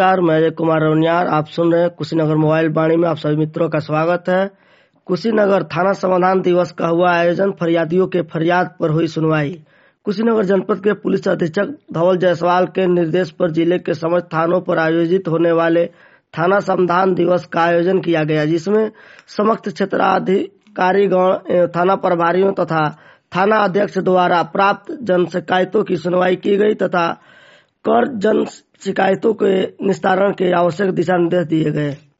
नमस्कार, मैं अजय कुमार रवनियार। आप सुन रहे हैं कुशीनगर मोबाइल वाणी में। आप सभी मित्रों का स्वागत है। कुशीनगर थाना समाधान दिवस का हुआ आयोजन, फरियादियों के फरियाद पर हुई सुनवाई। कुशीनगर जनपद के पुलिस अधीक्षक धवल जायसवाल के निर्देश पर जिले के समस्त थानों पर आयोजित होने वाले थाना समाधान दिवस का आयोजन किया गया, जिसमें समस्त क्षेत्राधिकारीगण, थाना प्रभारियों तथा थाना अध्यक्ष द्वारा प्राप्त जन शिकायतों की सुनवाई की गई तथा कर जन शिकायतों के निस्तारण के आवश्यक दिशा निर्देश दिए गए।